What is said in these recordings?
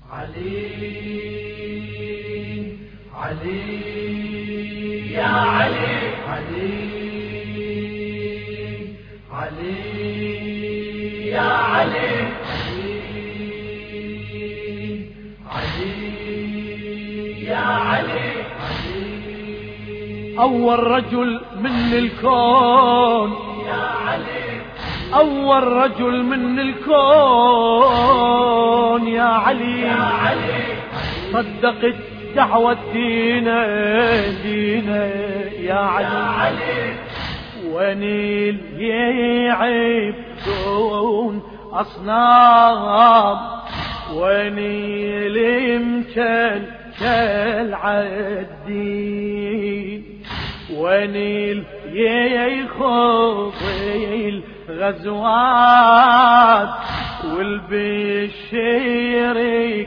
علي علي يا علي علي علي يا علي علي يا علي أول رجل من الكون يا علي أول رجل من الكون يا علي يا علي صدقت دعوة دينا يا علي ونيل يعبدون أصنام ونيل مكلكل عالدين ونيل يخوض الغزوات والبشيرك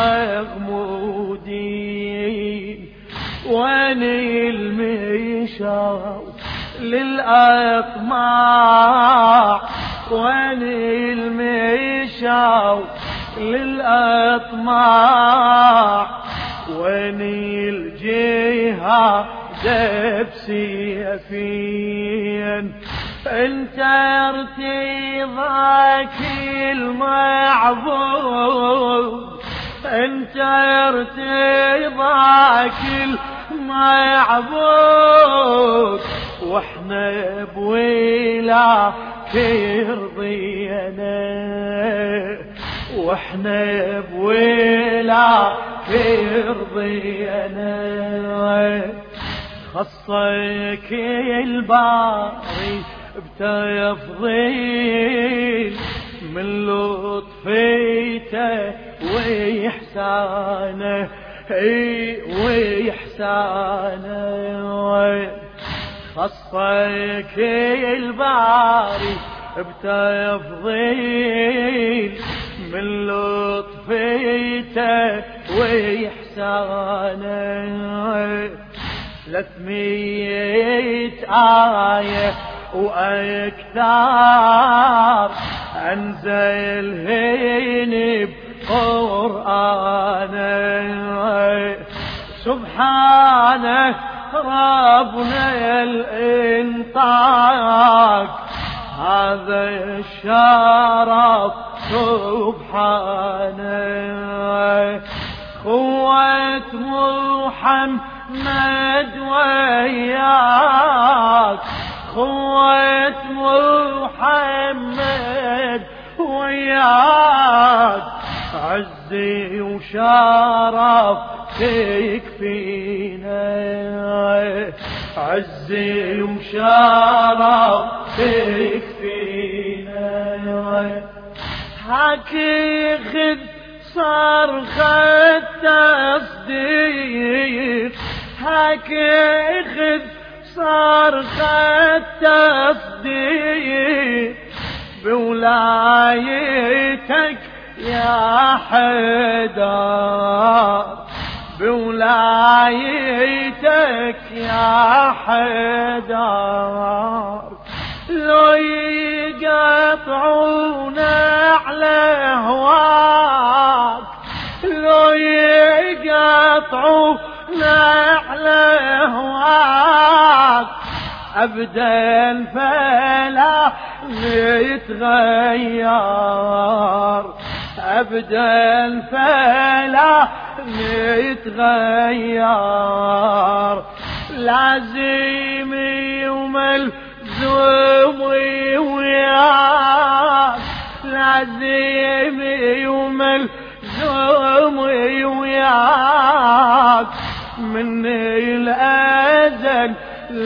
مغمودين ونيل مشاو للأطماع ونيل مشاو للأطماع ونيل جهاد بسيفين انت ارتضاك المعبود انت ارتضاك المعبود واحنا بولاك رضينا واحنا بولاك رضينا خصك الباري بتفضيل من لطفيته وإحسانه وإحسانه خصك الباري بتفضيل من لطفيته وإحسانه 300 آية وأكثر أنزلهن بقرآنه سبحانه ربنا الإنطاق هذا الشرف سبحانه قوة محمد وياك قوة محمد وياك عزي وشرف تكفينا عزي وشرف تكفينا حكي خذ صرخة تصديق حكي خذ صرخة تصديق بولايتك يا حيدر بولايتك يا حيدر لو يقطعون على هواك لو يقطعون على هواك أبدا فلا نتغير أبدا فلا نتغير لازمي وملزوم وياك لازمي وملزوم وياك من الأزل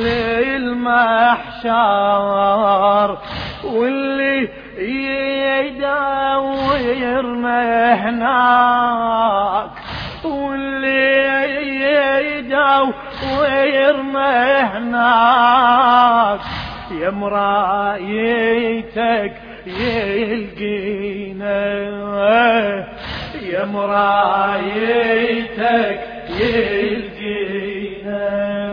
للمحشر واللي يدورنا هناك واللي يدورنا هناك يا مرايتك يلقينا يا مرايتك يلقينا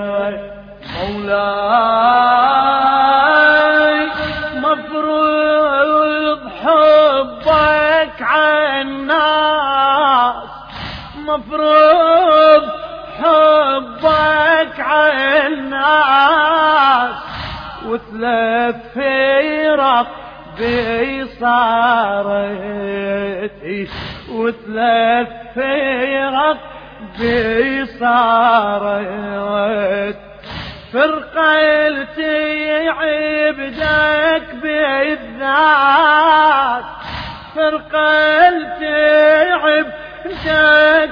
مولاي مفروض حبك عنا مفروض حبك عالناس، وثلاث فرق بصارتي، وثلاث فرق بصارت. فرقة عبدك بالذات، فرقة عبدك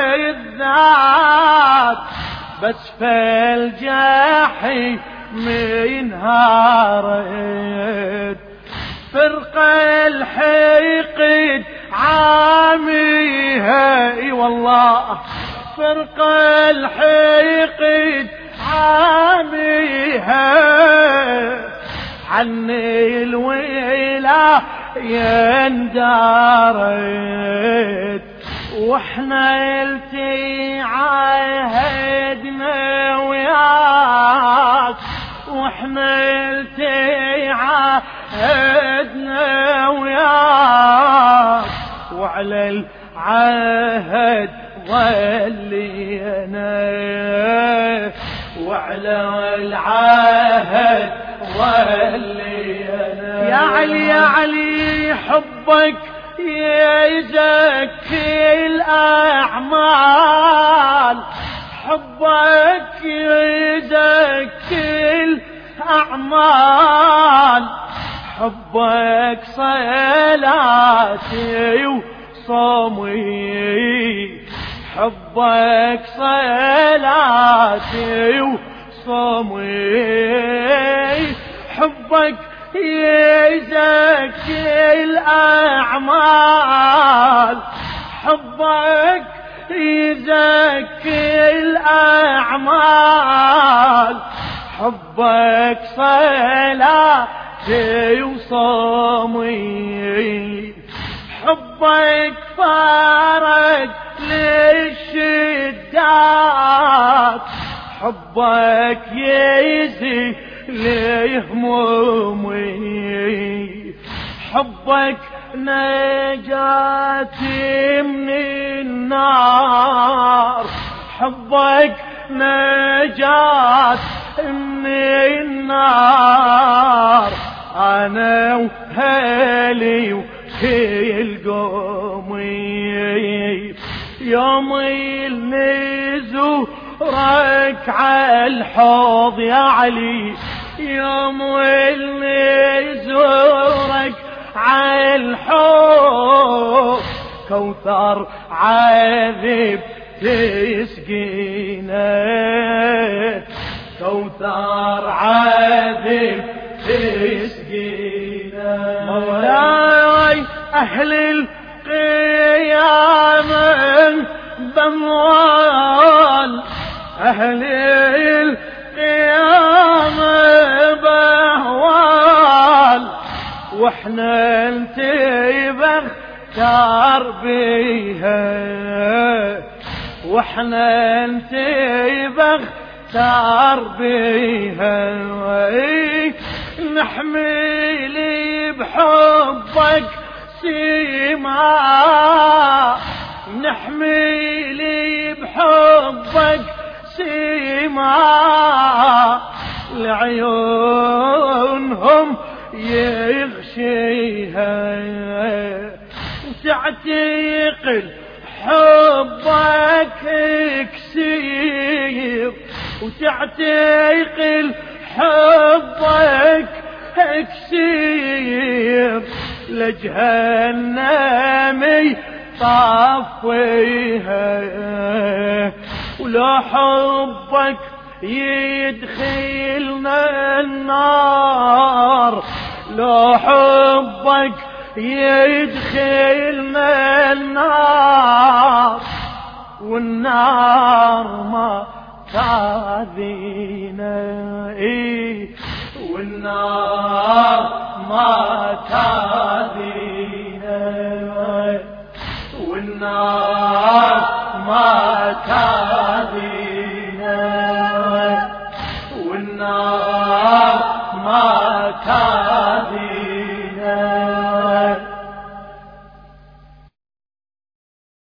بالذات، بس فالجحيم انهارت. فرقة الحقد عاميها، اي والله فرقة الحقد عاميها، عني الويلة يندارت. واحنا التي عاهدنا وياك، واحنا التي عاهدنا وياك، وعلى العهد ظلينا، وعلى العهد ظلينا. يا علي يا علي حبك يزكي الأعمال، حبك يزكي الأعمال، حبك صلاتي وصومي، حبك صلاتي وصومي، حبك يزكي الأعمال، حبك يزكي الأعمال، حبك صلاتي وصومي، حبك فارق للشدات، حبك يزيل لهمومي، حبك نجاتي من النار، حبك نجات من النار. أنا وهلي وكل قومي، يوم النزورك عالحوض يا علي، يوم النزورك عالحوض، كوثر عذب تسقينا، كوثر عذب تسقينا. مولاي أهل القيامة بموال، أهل القيامة بهوال، واحنا انتبه كار بيها، واحنا انتبه كار بيها. نحملي بحبك سيما، نحملي بحبك سيما، لعيونهم يغشيها، تعتقل حبك كسير، وتعتقل حبك كسير، لجهنم طفيها. ولو حبك يدخلنا النار، لو حبك يدخلنا النار، والنار ما تاذينا، والنار ما تاذينا، والنار ما تاذينا.